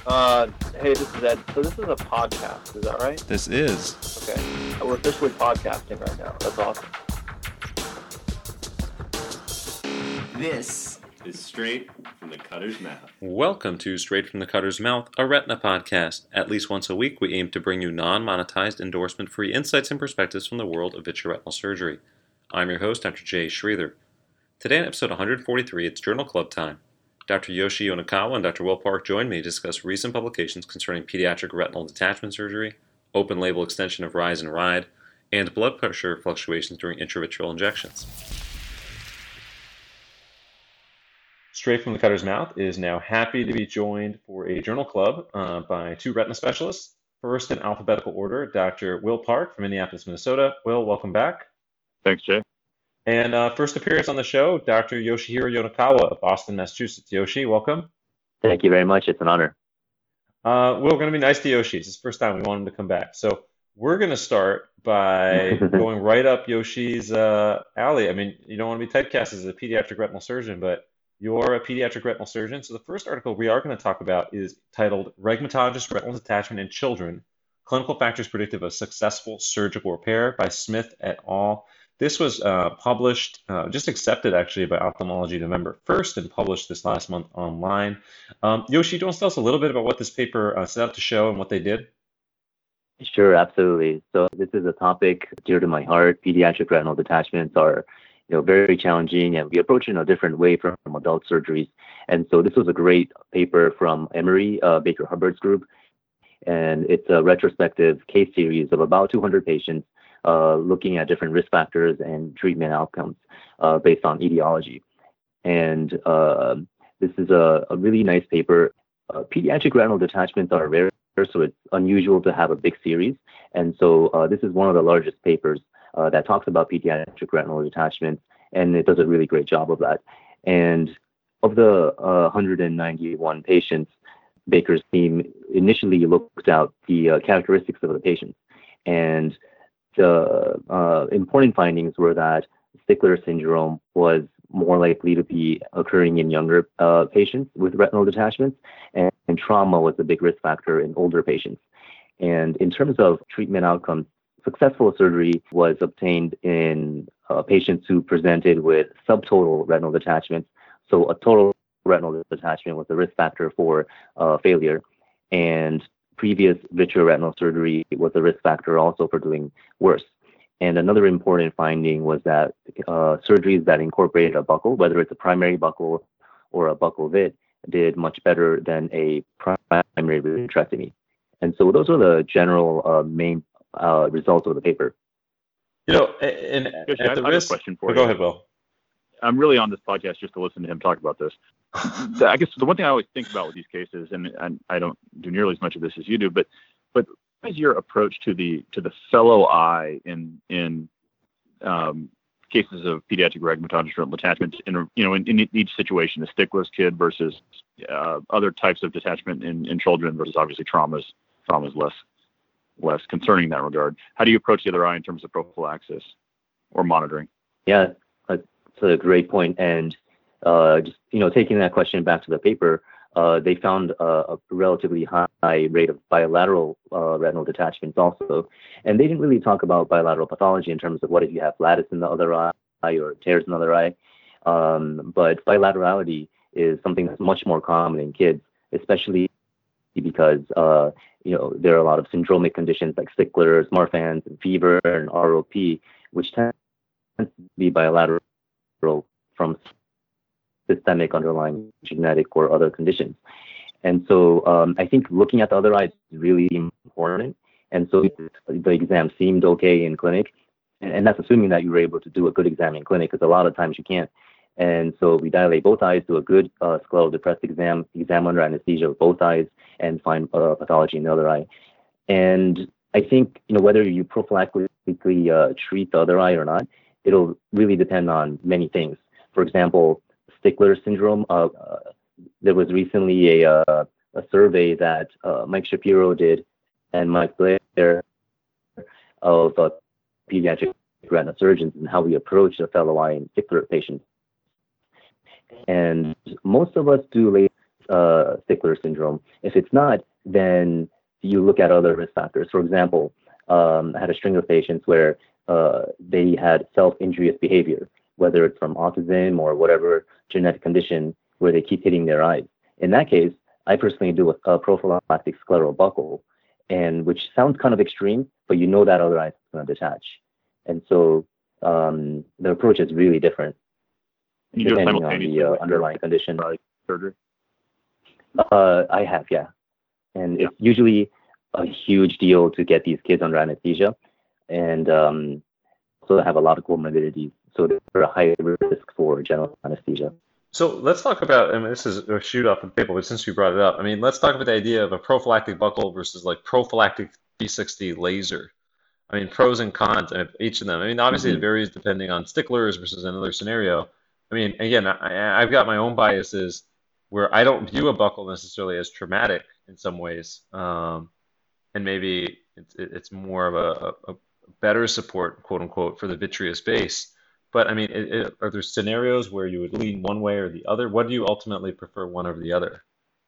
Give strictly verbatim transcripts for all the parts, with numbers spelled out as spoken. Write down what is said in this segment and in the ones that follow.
Uh, hey, this is Ed. So this is a podcast, is that right? This is. Okay. We're officially podcasting right now. That's awesome. This is Straight from the Cutter's Mouth. Welcome to Straight from the Cutter's Mouth, a retina podcast. At least once a week, we aim to bring you non-monetized, endorsement-free insights and perspectives from the world of vitreoretinal surgery. I'm your host, Doctor Jay Sridhar. Today on episode one forty-three, it's Journal Club time. Doctor Yoshi Yonakawa and Doctor Will Park join me to discuss recent publications concerning pediatric retinal detachment surgery, open-label extension of RISE and RIDE, and blood pressure fluctuations during intravitreal injections. Straight from the Cutter's Mouth is now happy to be joined for a journal club uh, by two retina specialists. First, in alphabetical order, Doctor Will Park from Minneapolis, Minnesota. Will, welcome back. Thanks, Jay. And uh, first appearance on the show, Doctor Yoshihiro Yonakawa of Boston, Massachusetts. Yoshi, welcome. Thank you very much. It's an honor. Uh, we're going to be nice to Yoshi. It's his first time. We want him to come back. So we're going to start by going right up Yoshi's uh, alley. I mean, you don't want to be typecast as a pediatric retinal surgeon, but you're a pediatric retinal surgeon. So the first article we are going to talk about is titled Rhegmatogenic Retinal Detachment in Children, Clinical Factors Predictive of Successful Surgical Repair by Smith et al. This was uh, published, uh, just accepted actually by Ophthalmology November first and published this last month online. Um, Yoshi, do you want to tell us a little bit about what this paper uh, set out to show and what they did? Sure, absolutely. So this is a topic dear to my heart. Pediatric retinal detachments are, you know, very challenging, and we approach it in a different way from adult surgeries. And so this was a great paper from Emory, uh, Baker Hubbard's group, and it's a retrospective case series of about two hundred patients. Uh, looking at different risk factors and treatment outcomes uh, based on etiology. And uh, this is a, a really nice paper. Uh, pediatric retinal detachments are rare, so it's unusual to have a big series. And so uh, this is one of the largest papers uh, that talks about pediatric retinal detachments, and it does a really great job of that. And of the uh, one hundred ninety-one patients, Baker's team initially looked at the uh, characteristics of the patients. And the uh, important findings were that Stickler syndrome was more likely to be occurring in younger uh, patients with retinal detachments, and, and trauma was a big risk factor in older patients. And in terms of treatment outcomes, successful surgery was obtained in uh, patients who presented with subtotal retinal detachments. So a total retinal detachment was a risk factor for uh, failure, and previous vitreoretinal surgery was a risk factor also for doing worse. And another important finding was that uh, surgeries that incorporated a buckle, whether it's a primary buckle or a buccal vit, did much better than a primary vitrectomy. And so those are the general uh, main uh, results of the paper. You know, and, and Yoshi, at I the have risk, a question for oh, you. Go ahead, Will. I'm really on this podcast just to listen to him talk about this. I guess the one thing I always think about with these cases, and, and I don't do nearly as much of this as you do, but but what is your approach to the to the fellow eye in in um, cases of pediatric rhegmatogenic retinal detachment in you know in, in each situation, a Stickler's kid versus uh, other types of detachment in, in children versus obviously traumas traumas less less concerning in that regard. How do you approach the other eye in terms of prophylaxis or monitoring? Yeah, that's a great point. And uh, just you know, taking that question back to the paper, uh, they found uh, a relatively high rate of bilateral uh, retinal detachments also. And they didn't really talk about bilateral pathology in terms of what if you have lattice in the other eye or tears in the other eye. Um, but bilaterality is something that's much more common in kids, especially because uh, you know there are a lot of syndromic conditions like Stickler's, Marfan's, and fever, and R O P, which tend to be bilateral from systemic underlying genetic or other conditions. And so um, I think looking at the other eye is really important. And so the exam seemed okay in clinic. And, and that's assuming that you were able to do a good exam in clinic, because a lot of times you can't. And so we dilate both eyes, do a good uh, scleral depressed exam, exam under anesthesia of both eyes, and find uh, pathology in the other eye. And I think, you know, whether you prophylactically uh, treat the other eye or not, it'll really depend on many things. For example, Stickler syndrome. Uh, uh, there was recently a uh, a survey that uh, Mike Shapiro did and Mike Blair of uh, pediatric retina surgeons and how we approach a fellow eye and Stickler patients. And most of us do uh, Stickler syndrome. If it's not, then you look at other risk factors. For example, um, I had a string of patients where uh, they had self-injurious behavior, whether it's from autism or whatever genetic condition where they keep hitting their eyes. In that case, I personally do a, a prophylactic scleral buckle, and which sounds kind of extreme, but you know that other eye is going to detach. And so um, the approach is really different And you do it depending on simultaneously the uh, with underlying condition. your surgery? Uh, I have, yeah. And Yeah. it's usually a huge deal to get these kids under anesthesia, and um, also have a lot of comorbidities, so they're a high risk for general anesthesia. So let's talk about, I mean, this is a shoot off the table, but since you brought it up, I mean, let's talk about the idea of a prophylactic buckle versus like prophylactic three sixty laser. I mean, pros and cons of each of them. I mean, obviously it Mhm. varies depending on sticklers versus another scenario. I mean, again, I, I've got my own biases where I don't view a buckle necessarily as traumatic in some ways, um, and maybe it's, it's more of a, a, a better support, quote unquote, for the vitreous base. But I mean, it, it, are there scenarios where you would lean one way or the other? What do you ultimately prefer, one over the other?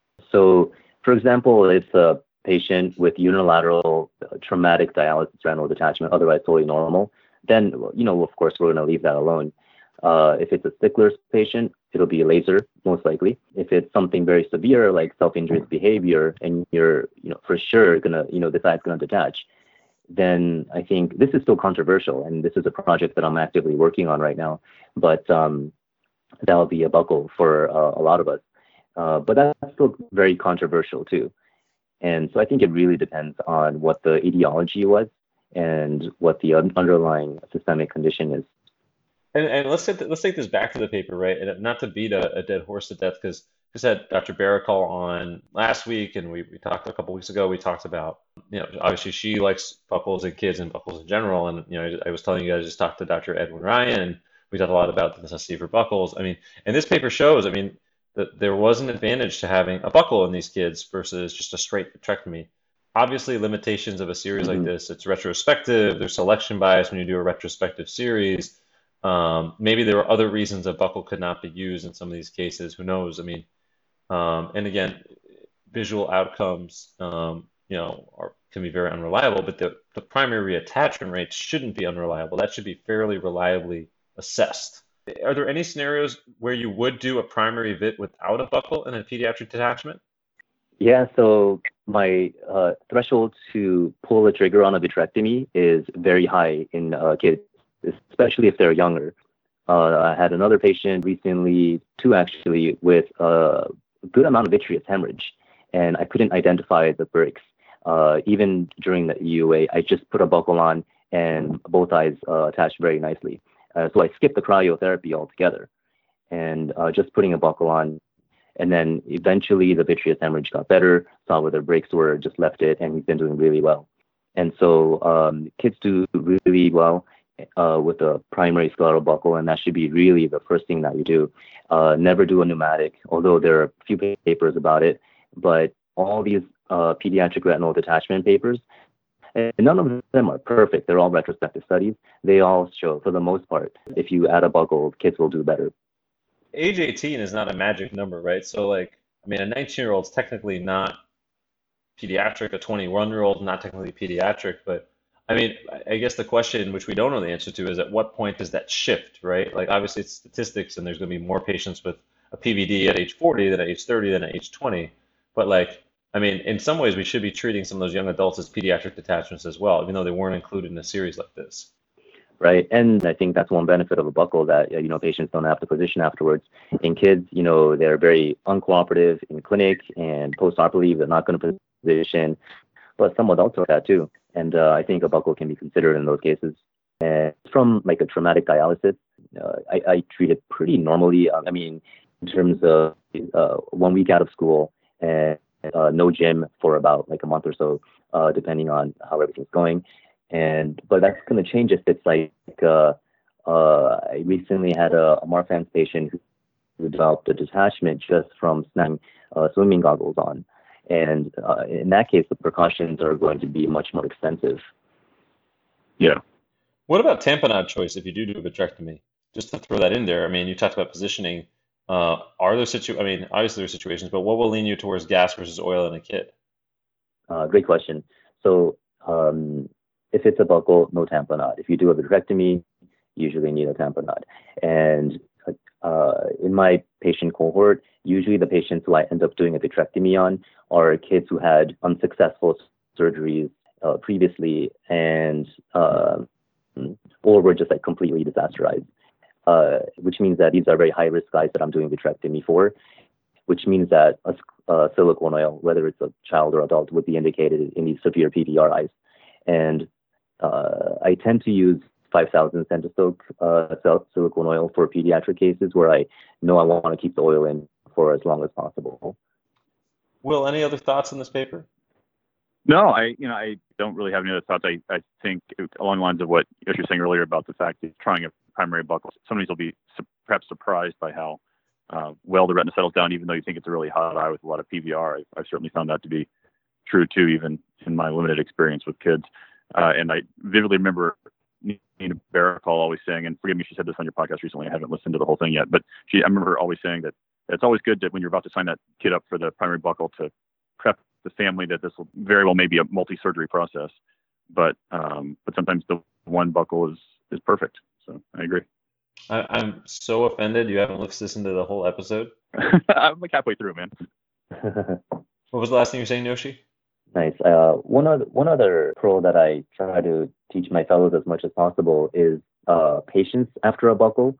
So, for example, if a patient with unilateral uh, traumatic dialysis retinal detachment, otherwise totally normal, then, you know, of course, we're going to leave that alone. Uh, if it's a Stickler's patient, it'll be a laser, most likely. If it's something very severe, like self-injurious behavior, and you're, you know, for sure going to, you know, the eye's going to detach, then I think this is still controversial, and this is a project that I'm actively working on right now. But um, that'll be a buckle for uh, a lot of us. Uh, but that's still very controversial too. And so I think it really depends on what the etiology was and what the un- underlying systemic condition is. And, and let's get let's take this back to the paper, right? And not to beat a, a dead horse to death, because we had Doctor Barakal on last week, and we, we talked a couple weeks ago. We talked about, you know, obviously she likes buckles and kids and buckles in general. And, you know, I was telling you guys, just talked to Doctor Edwin Ryan, and we talked a lot about the necessity for buckles. I mean, and this paper shows, I mean, that there was an advantage to having a buckle in these kids versus just a straight vitrectomy. Obviously, limitations of a series like Mhm. this, it's retrospective, there's selection bias when you do a retrospective series. Um, maybe there were other reasons a buckle could not be used in some of these cases. Who knows? I mean, um, and again, visual outcomes, um, you know, are, can be very unreliable, but the, the primary reattachment rate shouldn't be unreliable. That should be fairly reliably assessed. Are there any scenarios where you would do a primary vit without a buckle in a pediatric detachment? Yeah, so my uh, threshold to pull the trigger on a vitrectomy is very high in uh, kids, especially if they're younger. Uh, I had another patient recently, two actually, with a good amount of vitreous hemorrhage, and I couldn't identify the breaks. Uh, even during the E U A, I just put a buckle on, and both eyes uh, attached very nicely. Uh, so I skipped the cryotherapy altogether, and uh, just putting a buckle on. And then eventually the vitreous hemorrhage got better, saw where the breaks were, just left it, and he's been doing really well. And so um, kids do really well uh, with a primary scleral buckle, and that should be really the first thing that you do. Uh, never do a pneumatic, although there are a few papers about it, but all these uh, pediatric retinal detachment papers, and none of them are perfect. They're all retrospective studies. They all show, for the most part, if you add a buckle, kids will do better. Age eighteen is not a magic number, right? So, like, I mean, a nineteen-year-old is technically not pediatric, a twenty-one-year-old is not technically pediatric, but I mean, I I guess the question, which we don't know the answer to, is at what point does that shift, right? Like, obviously, it's statistics, and there's going to be more patients with a P V D at age forty than at age thirty than at age twenty. But, like, I mean, in some ways, we should be treating some of those young adults as pediatric detachments as well, even though they weren't included in a series like this. Right. And I think that's one benefit of a buckle that, uh, you know, patients don't have to position afterwards. In kids, you know, they're very uncooperative in clinic, and post-operatively, they're not going to position. But some adults are that too. And uh, I think a buckle can be considered in those cases. And from like a traumatic dialysis, uh, I, I treat it pretty normally. I mean, in terms of uh, one week out of school and uh, no gym for about like a month or so, uh, depending on how everything's going. And but that's going to change if it's like uh, uh, I recently had a, a Marfan's patient who developed a detachment just from snapping uh, swimming goggles on, and uh, in that case, the precautions are going to be much more extensive. Yeah. What about tamponade choice if you do do a vitrectomy? Just to throw that in there. I mean, you talked about positioning. Uh, are there situ? I mean, obviously there are situations, but what will lean you towards gas versus oil in a kid? Uh, great question. So um, if it's a buccal, no tamponade. If you do a vitrectomy, usually need a tamponade. And uh, in my patient cohort, usually the patients who I end up doing a vitrectomy on are kids who had unsuccessful surgeries uh, previously and uh, or were just like completely disasterized, uh, which means that these are very high risk guys that I'm doing vitrectomy for, which means that a, a silicone oil, whether it's a child or adult, would be indicated in these severe P V R Is. And uh, I tend to use five thousand centistoke uh, silicone oil for pediatric cases where I know I want to keep the oil in for as long as possible. Will, any other thoughts on this paper? No, I you know I don't really have any other thoughts. I, I think along the lines of what you were saying earlier about the fact that trying a primary buccal, somebody will be su- perhaps surprised by how uh, well the retina settles down, even though you think it's a really hot eye with a lot of P V R. I, I've certainly found that to be true too, even in my limited experience with kids. Uh, and I vividly remember Nina Barakal always saying, and forgive me, she said this on your podcast recently. I haven't listened to the whole thing yet, but she, I remember her always saying that it's always good that when you're about to sign that kid up for the primary buccal to prep the family that this will very well may be a multi-surgery process, but um, but sometimes the one buccal is is perfect. So I agree. I, I'm so offended you haven't listened to the whole episode. I'm like halfway through, man. What was the last thing you were saying, Yoshi? Nice. Uh, one other one other pro that I try to teach my fellows as much as possible is uh, patience after a buccal.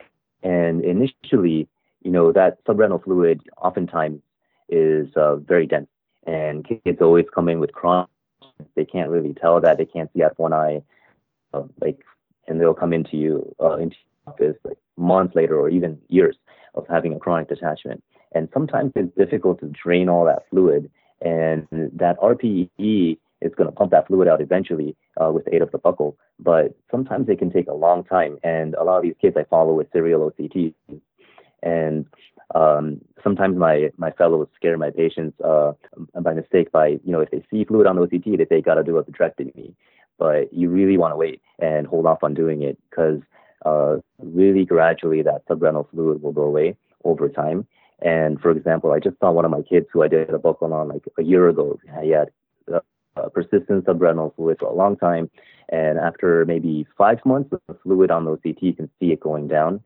And initially, you know, that subretinal fluid oftentimes is uh, very dense, and kids always come in with chronic. They can't really tell that. They can't see out of one eye, uh, like, and they'll come into you uh, into your office like months later or even years of having a chronic detachment. And sometimes it's difficult to drain all that fluid, and that R P E is going to pump that fluid out eventually uh, with the aid of the buccal. But sometimes it can take a long time, and a lot of these kids I follow with serial O C T, and um, sometimes my my fellows scare my patients uh, by mistake by, you know, if they see fluid on the O C T, they say got to do a vitrectomy. But you really want to wait and hold off on doing it, because uh, really gradually that subretinal fluid will go away over time. And for example, I just saw one of my kids who I did a buccal on like a year ago. He had uh, uh, persistent subretinal fluid for a long time. And after maybe five months, the fluid on the O C T, you can see it going down.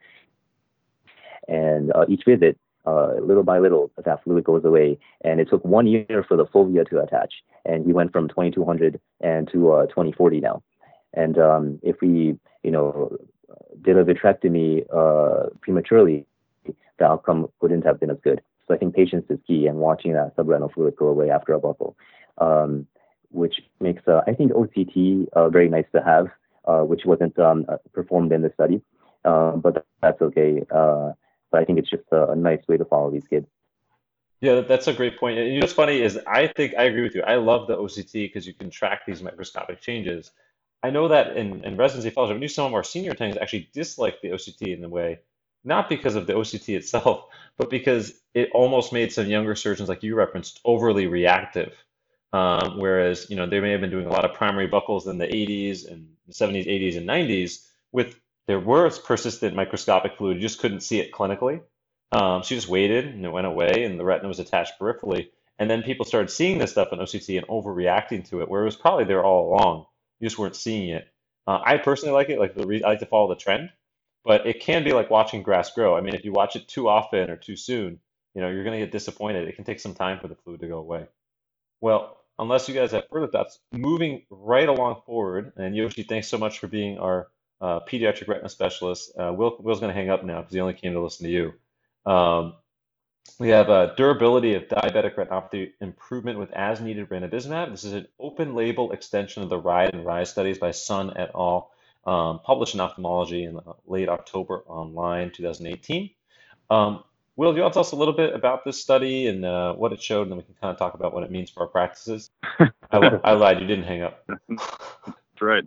And uh, each visit, uh, little by little, that fluid goes away. And it took one year for the fovea to attach. And he went from twenty-two hundred and to uh, twenty forty now. And um, if we, you know, did a vitrectomy uh, prematurely, the outcome wouldn't have been as good. So I think patience is key, and watching that subretinal fluid go away after a buccal, um, which makes, uh, I think, O C T uh, very nice to have, uh, which wasn't um, performed in the study, uh, but that's okay. Uh, but I think it's just a, a nice way to follow these kids. Yeah, that's a great point. And you know what's funny is I think I agree with you. I love the O C T because you can track these microscopic changes. I know that in, in residency fellowship, I knew some of our senior attendings actually disliked the O C T in a way, not because of the O C T itself, but because it almost made some younger surgeons, like you referenced, overly reactive. Um, whereas, you know, they may have been doing a lot of primary buccals in the eighties and seventies, eighties, and nineties with there was persistent microscopic fluid. You just couldn't see it clinically. Um, so you just waited and it went away and the retina was attached peripherally. And then people started seeing this stuff in O C T and overreacting to it, where it was probably there all along. You just weren't seeing it. Uh, I personally like it. Like the re- I like to follow the trend. But it can be like watching grass grow. I mean, if you watch it too often or too soon, you know, you're going to get disappointed. It can take some time for the fluid to go away. Well, unless you guys have further thoughts, moving right along forward, and Yoshi, thanks so much for being our uh, pediatric retina specialist. Uh, Will, Will's going to hang up now because he only came to listen to you. Um, we have uh, durability of diabetic retinopathy improvement with as-needed ranibizumab. This is an open-label extension of the RIDE and RISE studies by Sun et al., um, published in Ophthalmology in late October online, two thousand eighteen. Um, Will, do you want to tell us a little bit about this study and uh, what it showed, and then we can kind of talk about what it means for our practices? I, li- I lied, you didn't hang up. That's right.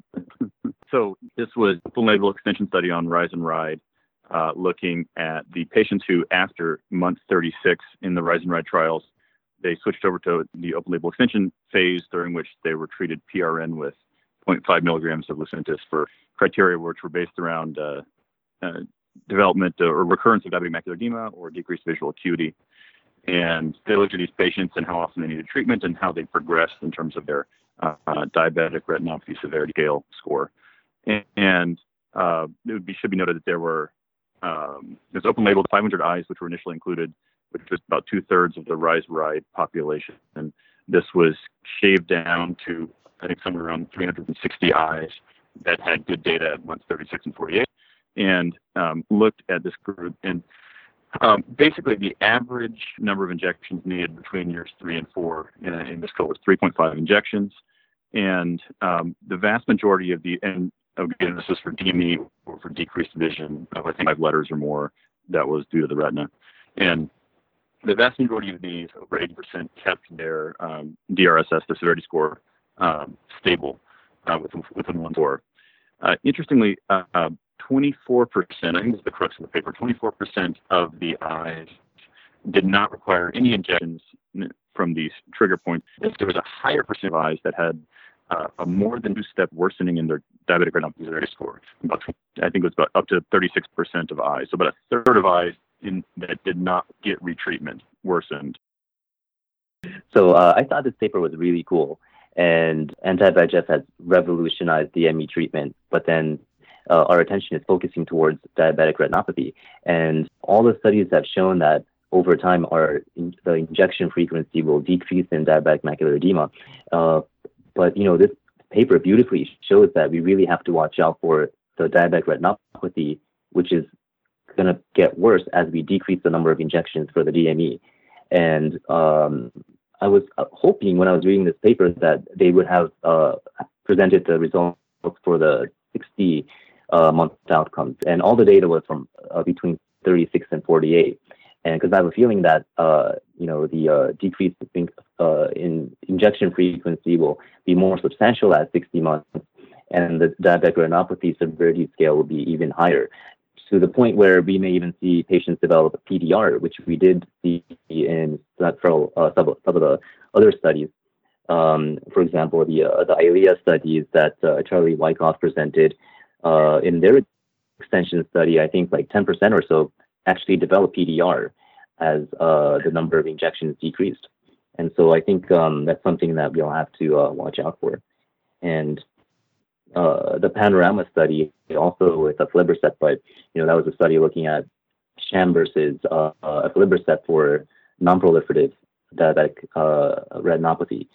So this was a full-label extension study on RISE and RIDE, uh, looking at the patients who, after month thirty-six in the RISE and RIDE trials, they switched over to the open-label extension phase, during which they were treated P R N with zero point five milligrams of Lucentis for criteria which were based around uh, uh, development or recurrence of diabetic macular edema or decreased visual acuity. And they looked at these patients and how often they needed treatment and how they progressed in terms of their uh, diabetic retinopathy severity scale score. And, and uh, it would be, should be noted that there were um, there's open label five hundred eyes, which were initially included, which was about two thirds of the RISE RIDE population. And this was shaved down to, I think, somewhere around three hundred sixty eyes that had good data at months thirty-six and forty-eight, and um, looked at this group. And um, basically, the average number of injections needed between years three and four in, in this cohort was three point five injections. And um, the vast majority of the, and again, this is for D M E or for decreased vision of, I think, five letters or more, that was due to the retina. And the vast majority of these, over eighty percent, kept their um, D R S S, the severity score, um, stable uh, within, within one score. Uh, interestingly, uh, twenty-four percent, I think this is the crux of the paper, twenty-four percent of the eyes did not require any injections from these trigger points. There was a higher percent of eyes that had uh, a more than two-step worsening in their diabetic retinopathy severity score. About, I think it was about up to thirty-six percent of eyes. So about a third of eyes in, that did not get retreatment worsened. So uh, I thought this paper was really cool. And anti-V E G F has revolutionized D M E treatment, but then uh, our attention is focusing towards diabetic retinopathy. And all the studies have shown that over time, our in, the injection frequency will decrease in diabetic macular edema. Uh, but, you know, this paper beautifully shows that we really have to watch out for the diabetic retinopathy, which is going to get worse as we decrease the number of injections for the D M E. And um, I was hoping when I was reading this paper that they would have uh, presented the results for the sixty uh, month outcomes. And all the data was from uh, between thirty-six and forty-eight. And because I have a feeling that, uh, you know, the uh, decrease in, uh, in injection frequency will be more substantial at sixty months, and the diabetic retinopathy severity scale will be even higher, to the point where we may even see patients develop a P D R, which we did see in several uh, some, some of the other studies. Um, for example, the uh, the ILEA studies that uh, Charlie Wyckoff presented uh, in their extension study, I think like ten percent or so actually developed P D R as uh, the number of injections decreased. And so I think um, that's something that we'll have to uh, watch out for. And Uh, the Panorama study also with aflibercept, but you know that was a study looking at sham versus uh, uh, aflibercept for non-proliferative diabetic uh, retinopathy.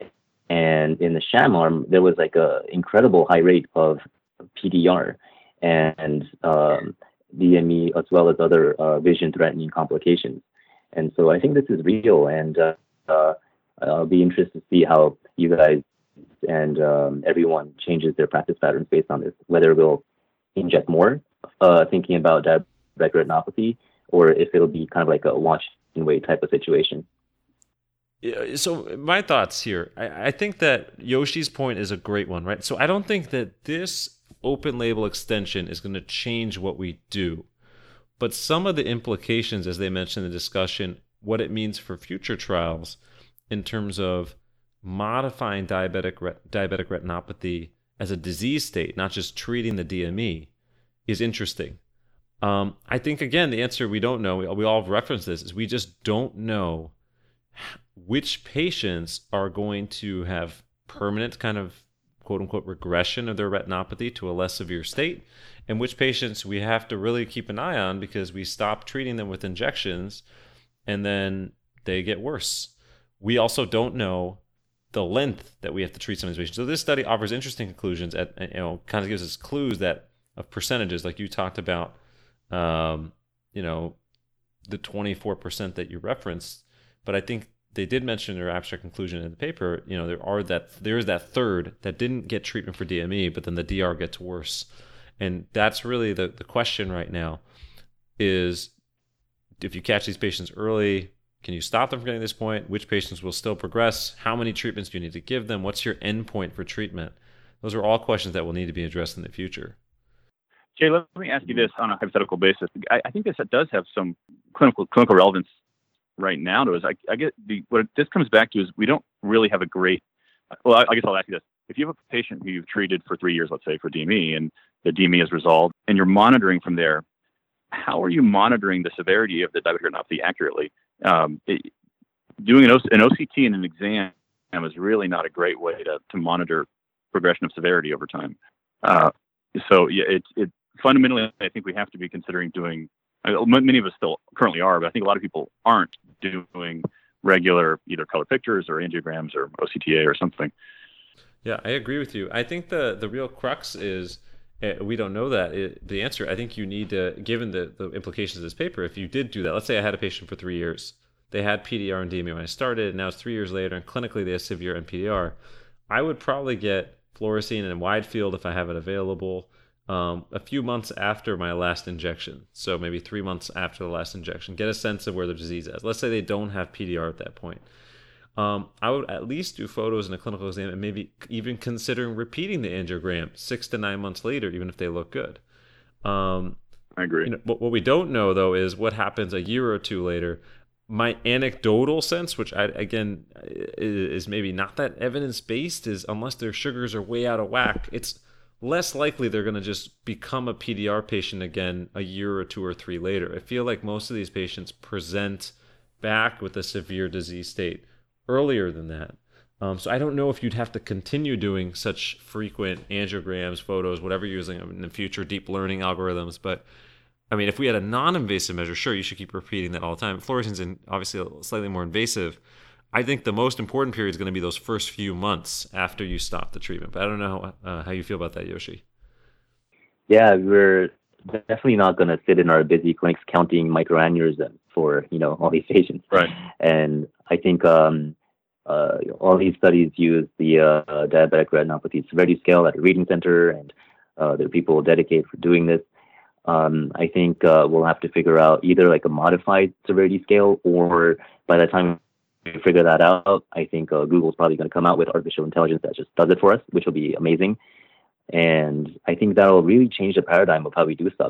And in the sham arm, there was like a incredible high rate of P D R and um, D M E as well as other uh, vision-threatening complications. And so I think this is real, and uh, uh, I'll be interested to see how you guys and um, everyone changes their practice patterns based on this, whether we'll inject more, uh, thinking about diabetic retinopathy, or if it'll be kind of like a watch and wait type of situation. Yeah, so my thoughts here, I, I think that Yoshi's point is a great one, right? So I don't think that this open label extension is going to change what we do, but some of the implications, as they mentioned in the discussion, what it means for future trials in terms of modifying diabetic ret- diabetic retinopathy as a disease state, not just treating the D M E, is interesting. Um, I think, again, the answer we don't know, we, we all have referenced this, is we just don't know which patients are going to have permanent kind of quote-unquote regression of their retinopathy to a less severe state, and which patients we have to really keep an eye on because we stop treating them with injections and then they get worse. We also don't know the length that we have to treat some of these patients. So this study offers interesting conclusions at, you know, kind of gives us clues that of percentages, like you talked about, um, you know, the twenty-four percent that you referenced. But I think they did mention in their abstract conclusion in the paper, you know, there are that, there is that third that didn't get treatment for D M E, but then the D R gets worse. And that's really the, the question right now is, if you catch these patients early, can you stop them from getting to this point? Which patients will still progress? How many treatments do you need to give them? What's your endpoint for treatment? Those are all questions that will need to be addressed in the future. Jay, let me ask you this on a hypothetical basis. I, I think this does have some clinical clinical relevance right now to us. I, I get the what this comes back to is we don't really have a great. Well, I, I guess I'll ask you this: if you have a patient who you've treated for three years, let's say for D M E, and the D M E is resolved, and you're monitoring from there, how are you monitoring the severity of the diabetic retinopathy accurately? Um, it, doing an, o- an O C T and an exam is really not a great way to, to monitor progression of severity over time. Uh, so yeah, it, it fundamentally, I think we have to be considering doing, I mean, many of us still currently are, but I think a lot of people aren't doing regular either color pictures or angiograms or O C T A or something. Yeah, I agree with you. I think the, the real crux is, uh, we don't know that. It, the answer, I think you need to, given the, the implications of this paper, if you did do that, let's say I had a patient for three years. They had P D R and D M E when I started, and now it's three years later, and clinically they have severe N P D R. I would probably get fluorescein and wide field if I have it available um, a few months after my last injection. So maybe three months after the last injection. Get a sense of where the disease is. Let's say they don't have P D R at that point. Um, I would at least do photos in a clinical exam and maybe even considering repeating the angiogram six to nine months later, even if they look good. Um, I agree. You know, what, what we don't know, though, is what happens a year or two later. My anecdotal sense, which I, again is maybe not that evidence-based, is unless their sugars are way out of whack, it's less likely they're going to just become a P D R patient again a year or two or three later. I feel like most of these patients present back with a severe disease state earlier than that. Um, so I don't know if you'd have to continue doing such frequent angiograms, photos, whatever you're using in the future, deep learning algorithms, but I mean, if we had a non-invasive measure, sure, you should keep repeating that all the time. Fluorescein's in obviously slightly more invasive. I think the most important period is going to be those first few months after you stop the treatment. But I don't know uh, how you feel about that, Yoshi. Yeah, we're definitely not going to sit in our busy clinics counting microaneurysms for, you know, all these patients. Right. And I think um, uh, all these studies use the uh, diabetic retinopathy severity scale at a reading center, and uh, there are people dedicated for doing this. Um, I think uh, we'll have to figure out either like a modified severity scale, or by the time we figure that out, I think uh, Google's probably going to come out with artificial intelligence that just does it for us, which will be amazing. And I think that'll really change the paradigm of how we do stuff.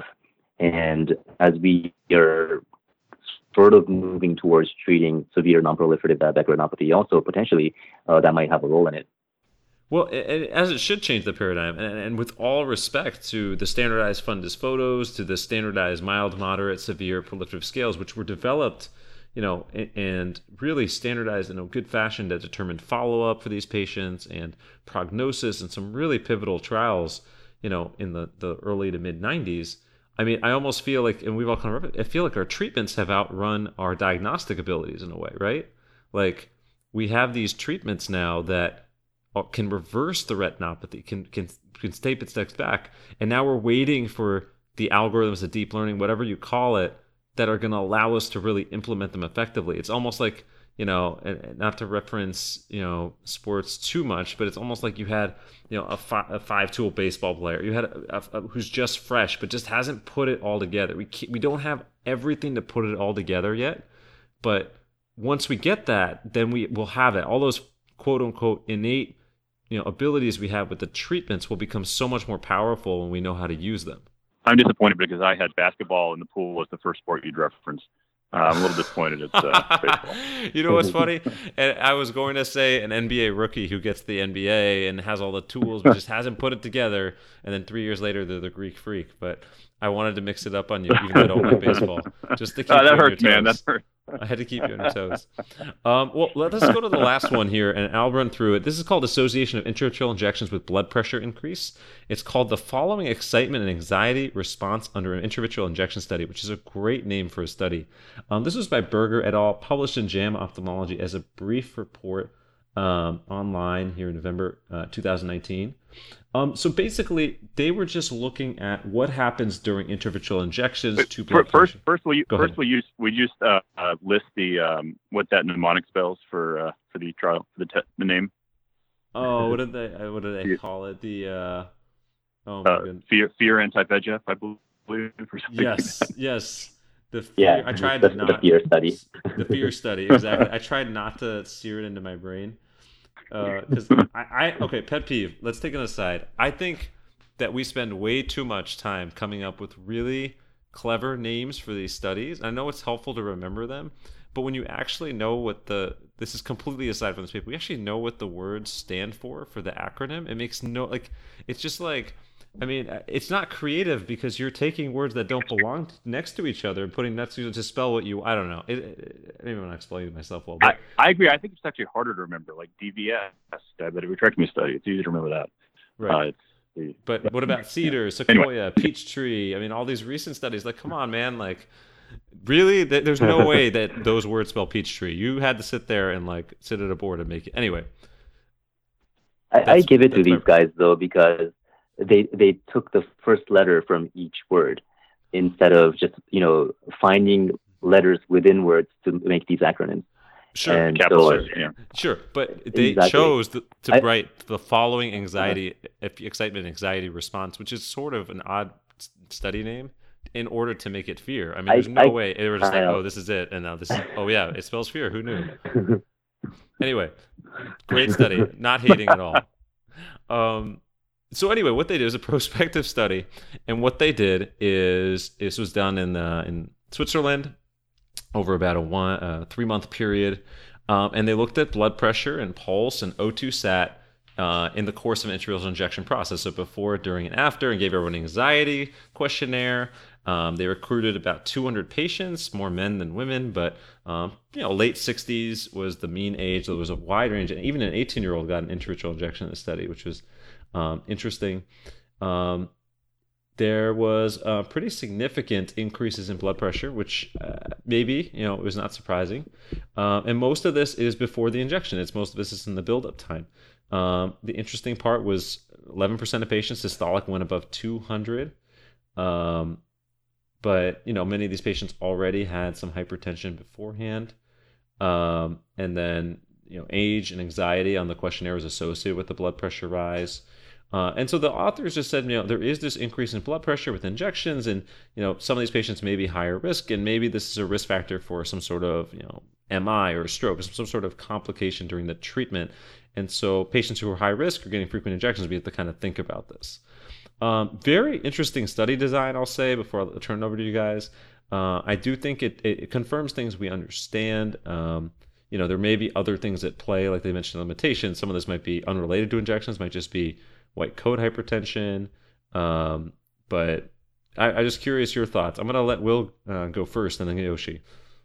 And as we are sort of moving towards treating severe non-proliferative diabetic retinopathy, also potentially uh, that might have a role in it. Well, it, it, as it should change the paradigm, and, and with all respect to the standardized fundus photos, to the standardized mild, moderate, severe proliferative scales, which were developed, you know, and, and really standardized in a good fashion that determined follow-up for these patients and prognosis, and some really pivotal trials, you know, in the, the early to mid nineties. I mean, I almost feel like, and we've all kind of, I feel like our treatments have outrun our diagnostic abilities in a way, right? Like, we have these treatments now that can reverse the retinopathy, can can can tape its steps back, and now we're waiting for the algorithms, the deep learning, whatever you call it, that are going to allow us to really implement them effectively. It's almost like, you know, and not to reference, you know, sports too much, but it's almost like you had, you know, a, fi- a five-tool baseball player. You had a, a, a, who's just fresh, but just hasn't put it all together. We we don't have everything to put it all together yet, but once we get that, then we will have it. All those quote unquote innate, you know, abilities we have with the treatments will become so much more powerful when we know how to use them. I'm disappointed because I had basketball in the pool as the first sport you'd reference. Uh, I'm a little disappointed it's uh, baseball. You know what's funny? And I was going to say an N B A rookie who gets the N B A and has all the tools but just hasn't put it together, and then three years later they're the Greek freak. But I wanted to mix it up on you, even though I don't like baseball, just to keep uh, you that on hurts, your man. toes. That hurts. I had to keep you on your toes. Um, well, let us go to the last one here, and I'll run through it. This is called Association of Intravitreal Injections with Blood Pressure Increase. It's called the Following Excitement and Anxiety Response Under an Intravitreal Injection Study, which is a great name for a study. Um, this was by Berger et al., published in JAMA Ophthalmology as a brief report um, online here in November uh, two thousand nineteen. Um, so basically, they were just looking at what happens during intravitreal injections to blood first, pressure. first, we Go first ahead. we use we just uh, uh, list the um, what that mnemonic spells for uh, for the trial for the te- the name. Oh, what did they uh, what did they Yeah. call it? The uh, oh my Uh, goodness. fear fear anti-V E G F, I believe. Or something. Yes, yes. The fear, Yeah, I tried the, to the not fear study. the fear study, exactly. I tried not to sear it into my brain because I, I okay pet peeve. Let's take it aside. I think that we spend way too much time coming up with really clever names for these studies. I know it's helpful to remember them, but when you actually know what the this is completely aside from this paper, we actually know what the words stand for for the acronym. It makes no like it's just like I mean, it's not creative because you're taking words that don't belong next to each other and putting that to, to spell what you. I don't know. It, it, maybe I'm not explaining myself well. But I, I agree. I think it's actually harder to remember, like D V S, diabetic vitrectomy study. It's easy to remember that. Right. Uh, it's the, but what about cedar, sequoia, peach tree? I mean, all these recent studies. Like, come on, man. Like, really? There's no way that those words spell peach tree. You had to sit there and like sit at a board and make it. Anyway. I, I give it to these guys though because they they took the first letter from each word instead of just you know finding letters within words to make these acronyms. Sure, and so, yeah. Sure, but they exactly. chose the, to I, write the following anxiety, uh, excitement, anxiety response, which is sort of an odd study name, in order to make it fear. I mean, there's I, no I, way they were just I like, know. oh, this is it, and now this is, oh yeah, it spells fear. Who knew? Anyway, great study. Not hating at all. Um, so anyway, what they did is a prospective study, and what they did is this was done in uh, in Switzerland over about a one uh, three month period, um, and they looked at blood pressure and pulse and O two sat uh, in the course of an intravitreal injection process, so before, during, and after, and gave everyone an anxiety questionnaire. Um, they recruited about two hundred patients, more men than women, but um, you know, late sixties was the mean age. There was a wide range, and even an eighteen-year-old got an intravitreal injection in the study, which was um, interesting. Um, there was uh, pretty significant increases in blood pressure, which uh, maybe you know it was not surprising. Um, and most of this is before the injection. It's most of this is in the build-up time. Um, the interesting part was eleven percent of patients systolic went above two hundred. Um, But, you know, many of these patients already had some hypertension beforehand. Um, and then, you know, age and anxiety on the questionnaire was associated with the blood pressure rise. Uh, and so the authors just said, you know, there is this increase in blood pressure with injections. And, you know, some of these patients may be higher risk. And maybe this is a risk factor for some sort of, you know, M I or a stroke, some, some sort of complication during the treatment. And so patients who are high risk are getting frequent injections. We have to kind of think about this. Um, very interesting study design, I'll say, before I turn it over to you guys. Uh, I do think it, it, it confirms things we understand. Um, you know, there may be other things at play, like they mentioned limitations. Some of this might be unrelated to injections, might just be white coat hypertension. Um, but I, I'm just curious your thoughts. I'm going to let Will uh, go first, and then Yoshi.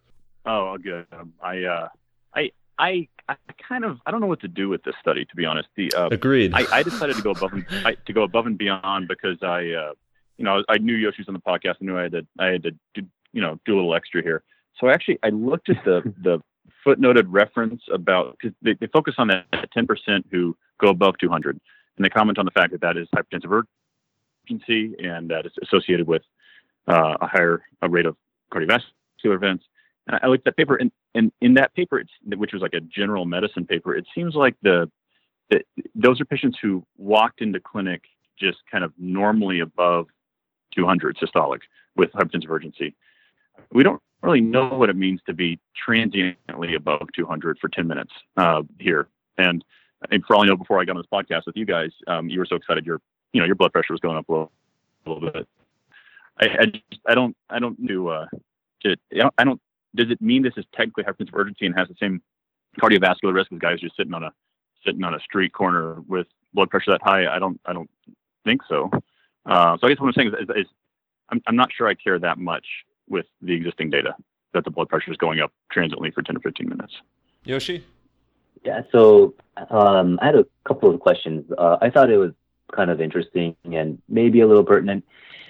Oh, good. Um, I, uh, I, I, I kind of, I don't know what to do with this study, to be honest. The uh, Agreed. I, I decided to go above and I, to go above and beyond because I, uh, you know, I knew Yoshi was on the podcast. I knew I had to, I had to, do, you know, do a little extra here. So actually, I looked at the the footnoted reference about because they, they focus on that ten percent who go above two hundred, and they comment on the fact that that is hypertensive urgency and that it's associated with uh, a higher a rate of cardiovascular events. And I looked at that paper, and, and in that paper, it's, which was like a general medicine paper, it seems like the, the those are patients who walked into clinic just kind of normally above two hundred systolic with hypertensive urgency. We don't really know what it means to be transiently above two hundred for ten minutes uh, here. And, and for all I know, before I got on this podcast with you guys, um, you were so excited your you know your blood pressure was going up a little, a little bit. I, I, just, I don't I don't do uh, just, I don't. Does it mean this is technically hypertensive urgency and has the same cardiovascular risk as guys just sitting on a sitting on a street corner with blood pressure that high? I don't I don't think so. Uh, so I guess what I'm saying is, is, is I'm I'm not sure I care that much with the existing data that the blood pressure is going up transiently for ten or fifteen minutes. Yoshi? Yeah. So um, I had a couple of questions. Uh, I thought it was kind of interesting and maybe a little pertinent.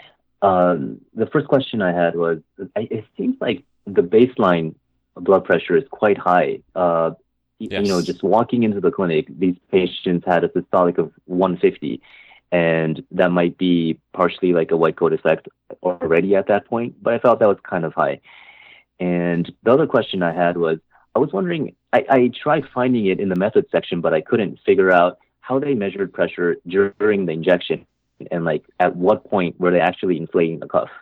Um, the first question I had was, it seems like the baseline blood pressure is quite high. Uh, yes. You know, just walking into the clinic, these patients had a systolic of one fifty, and that might be partially like a white coat effect already at that point, but I felt that was kind of high. And the other question I had was, I was wondering, I, I tried finding it in the method section, but I couldn't figure out how they measured pressure during the injection, and like at what point were they actually inflating the cuff.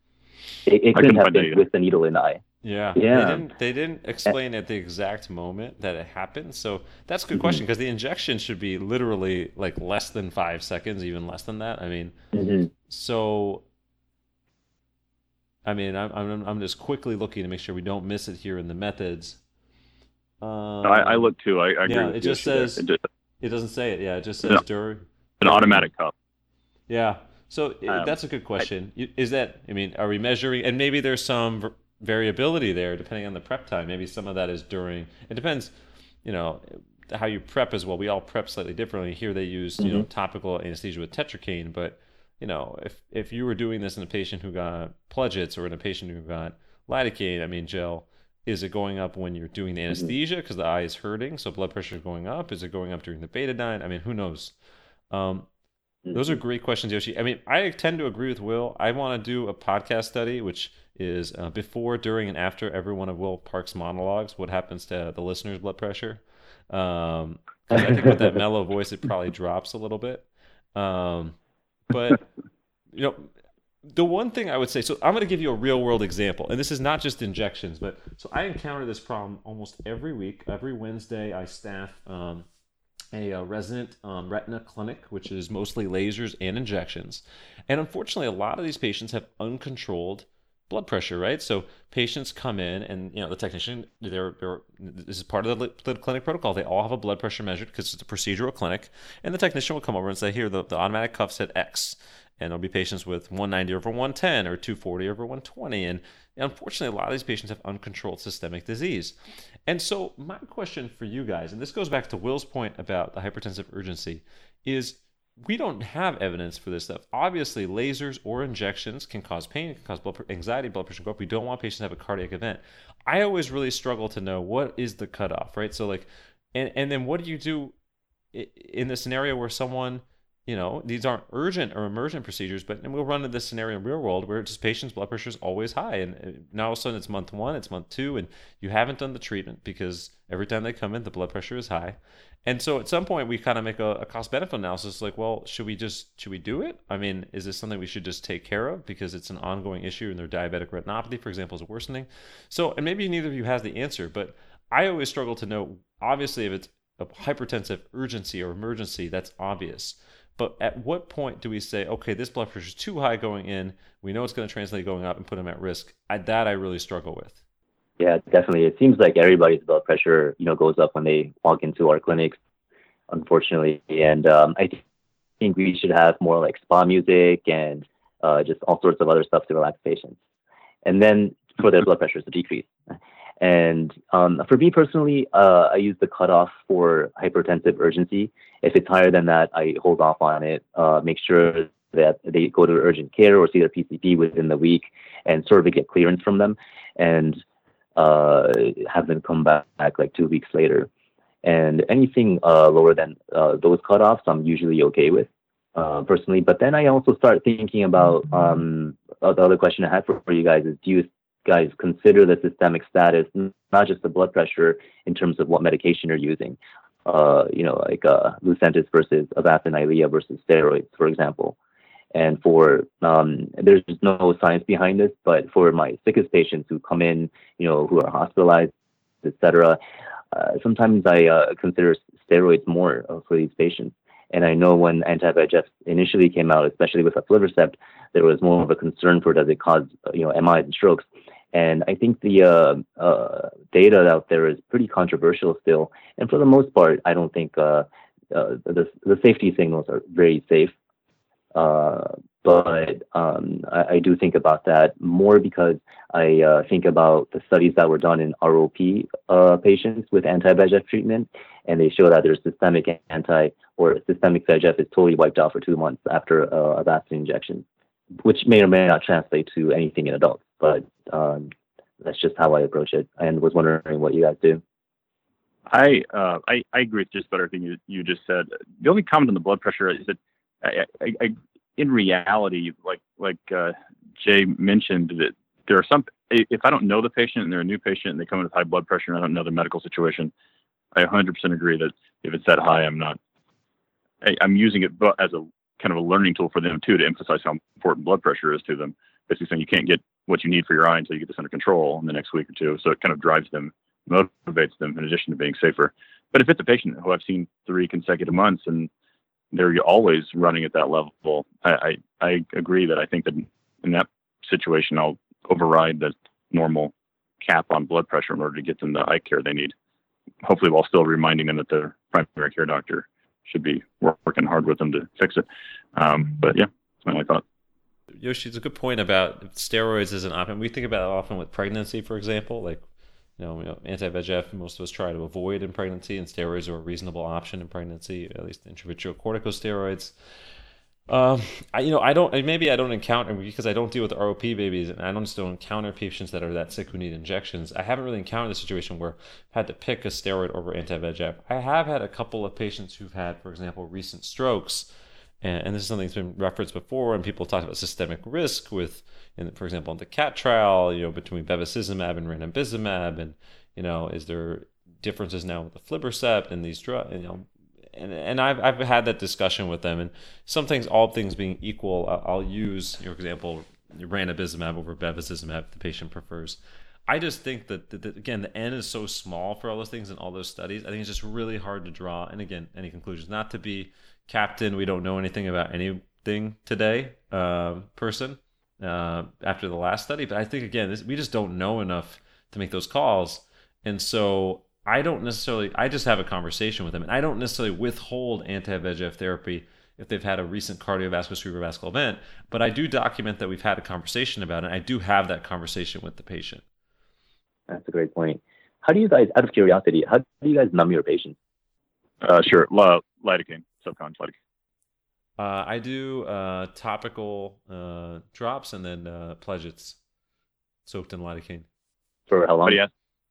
It, it couldn't have been with the needle in the eye. Yeah, yeah. They didn't. They didn't explain at the exact moment that it happened. So that's a good mm-hmm. question, because the injection should be literally like less than five seconds, even less than that. I mean, mm-hmm. so. I mean, I'm I'm I'm just quickly looking to make sure we don't miss it here in the methods. Um, I, I look too. I, I agree. Yeah, with it you. just says. It, just, it doesn't say it. Yeah, it just says no, during. An automatic cuff. Yeah. So Um, that's a good question. You- Is that, I mean, are we measuring, and maybe there's some v- variability there depending on the prep time. Maybe some of that is during, it depends, you know, how you prep as well. We all prep slightly differently. Here they use, you know, topical anesthesia with tetracaine, but, you know, if, if you were doing this in a patient who got Pledgets or in a patient who got lidocaine, I mean, gel, is it going up when you're doing the anesthesia because the eye is hurting, so blood pressure is going up? Is it going up during the betadine? I mean, who knows? Um, those are great questions, Yoshi. I mean, I tend to agree with Will. I want to do a podcast study, which is uh, before, during, and after every one of Will Park's monologues, what happens to the listener's blood pressure. Um, 'cause I think with that mellow voice, it probably drops a little bit. Um, but, you know, the one thing I would say, so I'm going to give you a real world example, and this is not just injections, but so I encounter this problem almost every week. Every Wednesday, I staff um, a, a resident um, retina clinic, which is mostly lasers and injections. And unfortunately, a lot of these patients have uncontrolled blood pressure, right? So patients come in, and you know the technician, they're, they're this is part of the, the clinic protocol. They all have a blood pressure measured because it's a procedural clinic, and the technician will come over and say, here, the, the automatic cuff said X. And there'll be patients with one ninety over one ten or two forty over one twenty. And unfortunately, a lot of these patients have uncontrolled systemic disease. And so my question for you guys, and this goes back to Will's point about the hypertensive urgency, is we don't have evidence for this stuff. Obviously, lasers or injections can cause pain, can cause blood, anxiety, blood pressure go up. We don't want patients to have a cardiac event. I always really struggle to know what is the cutoff, right? So like, and, and then what do you do in the scenario where someone, you know, these aren't urgent or emergent procedures, but and we'll run into this scenario in real world where just patient's blood pressure is always high. And now all of a sudden it's month one, it's month two, and you haven't done the treatment because every time they come in, the blood pressure is high. And so at some point we kind of make a, a cost benefit analysis like, well, should we just, should we do it? I mean, is this something we should just take care of because it's an ongoing issue and their diabetic retinopathy, for example, is worsening? So, and maybe neither of you has the answer, but I always struggle to know, obviously, if it's a hypertensive urgency or emergency, that's obvious. But at what point do we say, okay, this blood pressure is too high going in, we know it's going to translate going up and put them at risk? I, that I really struggle with. Yeah, definitely. It seems like everybody's blood pressure, you know, goes up when they walk into our clinics, unfortunately. And um, I think we should have more like spa music and uh, just all sorts of other stuff to relax patients. And then for their blood pressures to decrease. And um, for me personally, uh, I use the cutoff for hypertensive urgency. If it's higher than that, I hold off on it, uh, make sure that they go to urgent care or see their P C P within the week and sort of get clearance from them and uh, have them come back, back like two weeks later. And anything uh, lower than uh, those cutoffs, I'm usually okay with uh, personally. But then I also start thinking about um, the other question I had for, for you guys is, do you guys consider the systemic status, not just the blood pressure, in terms of what medication you're using? Uh, you know, like uh, Lucentis versus Avastin, Eylea versus steroids, for example. And for, um, there's no science behind this, but for my sickest patients who come in, you know, who are hospitalized, et cetera, uh, sometimes I uh, consider steroids more uh, for these patients. And I know when anti-V E G F initially came out, especially with aflibercept, there was more of a concern for does it cause, you know, M Is and strokes. And I think the uh, uh, data out there is pretty controversial still. And for the most part, I don't think uh, uh, the, the safety signals are very safe. Uh, but um, I, I do think about that more because I uh, think about the studies that were done in R O P uh, patients with anti-V E G F treatment, and they show that their systemic anti or systemic V E G F is totally wiped out for two months after uh, Avastin injection, which may or may not translate to anything in adults. But um, that's just how I approach it, and was wondering what you guys do. I uh, I, I agree with just about everything you, you just said. The only comment on the blood pressure is that I, I, I, in reality, like like uh, Jay mentioned, that there are some. If I don't know the patient and they're a new patient and they come in with high blood pressure and I don't know the medical situation, I one hundred percent agree that if it's that high, I'm not. I, I'm using it as a kind of a learning tool for them too, to emphasize how important blood pressure is to them. Basically saying you can't get what you need for your eye until you get this under control in the next week or two. So it kind of drives them, motivates them in addition to being safer. But if it's a patient who I've seen three consecutive months and they're always running at that level, I, I, I agree that I think that in that situation, I'll override the normal cap on blood pressure in order to get them the eye care they need. Hopefully while still reminding them that their primary care doctor should be working hard with them to fix it. Um, but yeah, that's my only thought. Yoshi, it's a good point about steroids as an option. We think about it often with pregnancy, for example. Like, you know, you know anti-V E G F, most of us try to avoid in pregnancy, and steroids are a reasonable option in pregnancy, at least intravitreal corticosteroids. Um, I, you know, I don't, maybe I don't encounter, because I don't deal with R O P babies, and I don't just don't encounter patients that are that sick who need injections. I haven't really encountered a situation where I've had to pick a steroid over anti-V E G F. I have had a couple of patients who've had, for example, recent strokes, and, and this is something that's been referenced before, and people talk about systemic risk with, in, for example, in the CAT trial, you know, between bevacizumab and ranibizumab, and, you know, is there differences now with the aflibercept and these drugs, you know, And, and I've I've had that discussion with them, and some things, all things being equal, I'll, I'll use, for example, ranibizumab over bevacizumab if the patient prefers. I just think that, that, that, again, the N is so small for all those things and all those studies. I think it's just really hard to draw, and again, any conclusions. Not to be captain, we don't know anything about anything today, uh, person, uh, after the last study. But I think, again, this, we just don't know enough to make those calls. And so I don't necessarily, I just have a conversation with them, and I don't necessarily withhold anti-V E G F therapy if they've had a recent cardiovascular cerebrovascular event, but I do document that we've had a conversation about it, and I do have that conversation with the patient. That's a great point. How do you guys, out of curiosity, how do you guys numb your patients? Uh, sure, L- lidocaine, subcon lidocaine. Uh, I do uh, topical uh, drops and then uh, pledgets soaked in lidocaine. For how long? Oh, yeah.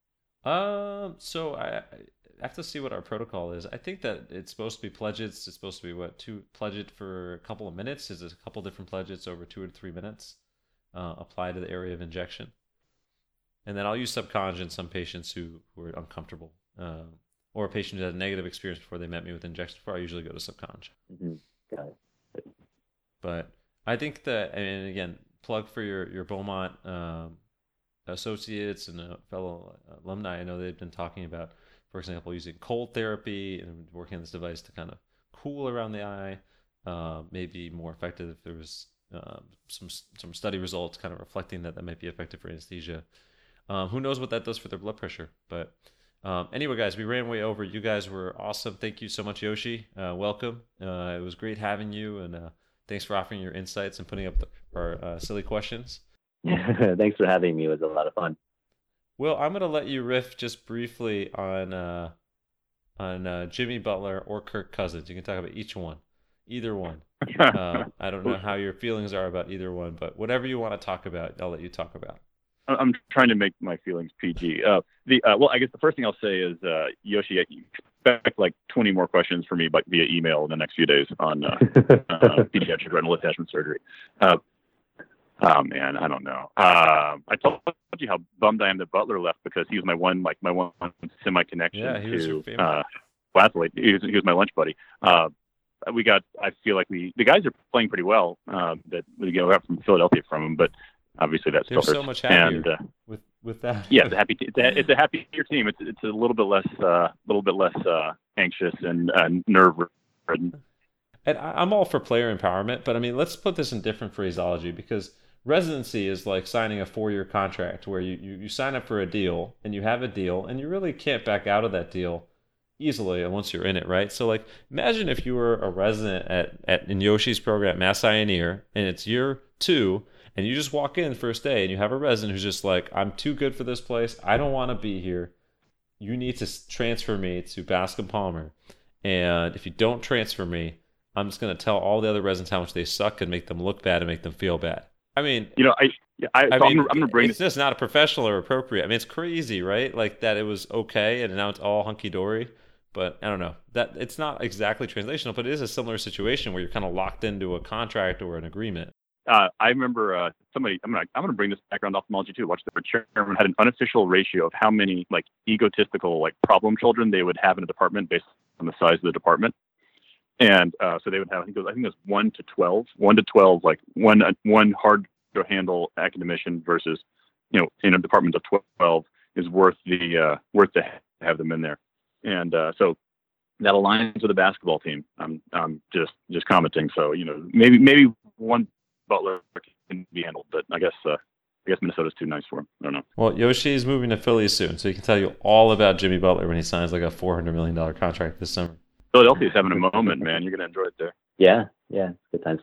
Um, so I, I have to see what our protocol is. I think that it's supposed to be pledgets. It's supposed to be what, two pledget for a couple of minutes. Is a couple different pledgets over two or three minutes uh, applied to the area of injection. And then I'll use subconj in some patients who, who are uncomfortable, uh, or a patient who had a negative experience before they met me with injection. Before I usually go to subconj. Mm-hmm. Got it. But I think that, I mean, again, plug for your your Beaumont um, associates and uh, fellow alumni. I know they've been talking about, for example, using cold therapy and working on this device to kind of cool around the eye. Uh, maybe more effective if there was uh, some some study results kind of reflecting that that might be effective for anesthesia. Um, who knows what that does for their blood pressure? But um, anyway, guys, we ran way over. You guys were awesome. Thank you so much, Yoshi. Uh, welcome. Uh, it was great having you, and uh, thanks for offering your insights and putting up the, our uh, silly questions. Thanks for having me. It was a lot of fun. Well, I'm going to let you riff just briefly on uh, on uh, Jimmy Butler or Kirk Cousins. You can talk about each one, either one. uh, I don't know how your feelings are about either one, but whatever you want to talk about, I'll let you talk about. I'm trying to make my feelings P G. Uh, the uh, well, I guess the first thing I'll say is, uh, Yoshi, you expect like twenty more questions from me, but via email in the next few days on uh, uh, pediatric retinal attachment surgery. Uh, oh man, I don't know. Uh, I told you how bummed I am that Butler left, because he was my one, like my one semi connection Yeah, he was to your favorite. uh, athlete. He was, he was my lunch buddy. Uh, we got. I feel like we the guys are playing pretty well. Uh, that we got from Philadelphia from him, but. Obviously, that's They're still so hurts. much happier and, uh, with with that. yeah, it's a happy. T- it's, a, it's a happier team. It's it's a little bit less, a uh, little bit less uh, anxious and uh, nerve-ridden. And I'm all for player empowerment, but I mean, let's put this in different phraseology, because residency is like signing a four-year contract where you, you, you sign up for a deal and you have a deal and you really can't back out of that deal easily once you're in it, right? So like, imagine if you were a resident at, at in Yoshi's program at Mass Ioneer, and it's year two, and you just walk in the first day and you have a resident who's just like, I'm too good for this place. I don't want to be here. You need to transfer me to Bascom Palmer. And if you don't transfer me, I'm just going to tell all the other residents how much they suck and make them look bad and make them feel bad. I mean, you know, I, I, I so mean, I'm, I'm going to bring it's this. just not a professional or appropriate. I mean, it's crazy, right? Like that it was okay and now it's all hunky dory. But I don't know, that it's not exactly translational, but it is a similar situation where you're kind of locked into a contract or an agreement. Uh, I remember uh, somebody. I'm gonna. I'm gonna bring this background ophthalmology too. Watch the chairman had an unofficial ratio of how many like egotistical like problem children they would have in a department based on the size of the department, and uh, so they would have. I think it was, I think it was one to twelve. One to twelve, like one uh, one hard to handle academician versus, you know, in a department of twelve is worth the uh, worth to have them in there, and uh, so. That aligns with the basketball team. I'm I'm just just commenting. So you know maybe maybe one Butler can be handled, but I guess uh, I guess Minnesota's too nice for him. I don't know. Well, Yoshi is moving to Philly soon, so he can tell you all about Jimmy Butler when he signs like a four hundred million dollars contract this summer. Philadelphia's having a moment, man. You're gonna enjoy it there. Yeah, yeah, it's a good time for him.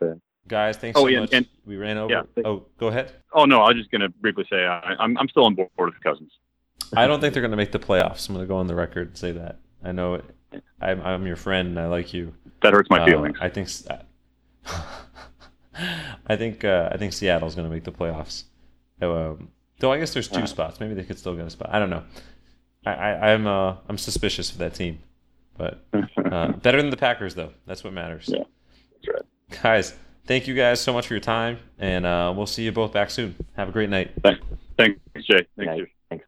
guys, thanks Oh, so and- much. and- we ran over. yeah. Oh, go ahead. Oh no, I was just going to briefly say I, I'm I'm still on board with the Cousins. I don't think they're going to make the playoffs. I'm going to go on the record and say that. I know it, I'm, I'm your friend and I like you. That hurts my Uh, feelings. I think s- I think uh, I think Seattle's going to make the playoffs. Um, though I guess there's two Uh. spots. Maybe they could still get a spot. I don't know. I, I, I'm uh, I'm suspicious of that team, but uh, better than the Packers though. That's what matters. Yeah, that's right. Guys, thank you guys so much for your time, and uh, we'll see you both back soon. Have a great night. Thanks, thanks, Jay. Thanks. Nice. Jay. Thanks.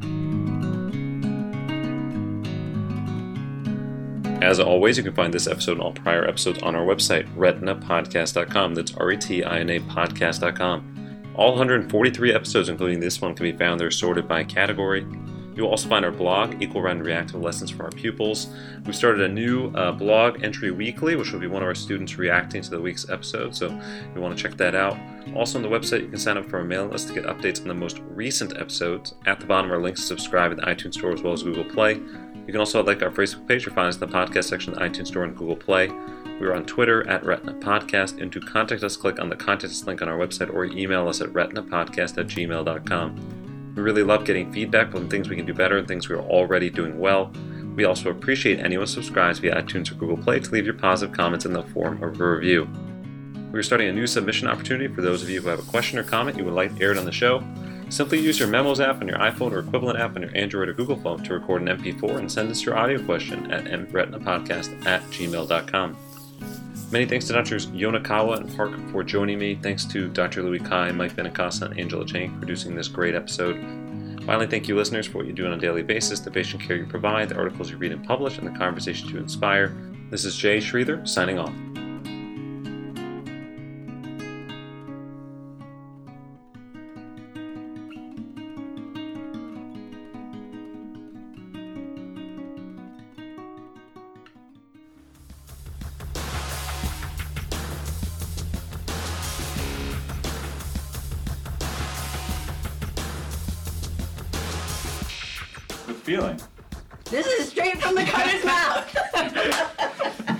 As always, you can find this episode and all prior episodes on our website, retina podcast dot com. That's R E T I N A podcast dot com. All one hundred forty-three episodes, including this one, can be found there sorted by category. You'll also find our blog, Equal Round Reactive Lessons for Our Pupils. We've started a new uh, blog entry weekly, which will be one of our students reacting to the week's episode, so you want to check that out. Also on the website, you can sign up for our mailing list to get updates on the most recent episodes. At the bottom are links to subscribe in the iTunes Store as well as Google Play. You can also like our Facebook page or find us in the podcast section of the iTunes Store and Google Play. We're on Twitter at Retina Podcast, and to contact us, click on the contact us link on our website or email us at retinapodcast at gmail dot com. We really love getting feedback on things we can do better and things we are already doing well. We also appreciate anyone who subscribes via iTunes or Google Play to leave your positive comments in the form of a review. We're starting a new submission opportunity for those of you who have a question or comment you would like aired on the show. Simply use your Memos app on your iPhone or equivalent app on your Android or Google phone to record an M P four and send us your audio question at retinapodcast at gmail dot com. Many thanks to Doctors Yonakawa and Park for joining me. Thanks to Doctor Louis Kai, Mike Benacasa, and Angela Chang for producing this great episode. Finally, thank you listeners for what you do on a daily basis, the patient care you provide, the articles you read and publish, and the conversations you inspire. This is Jay Sridhar signing off. Good feeling. This is straight from the cutter's mouth.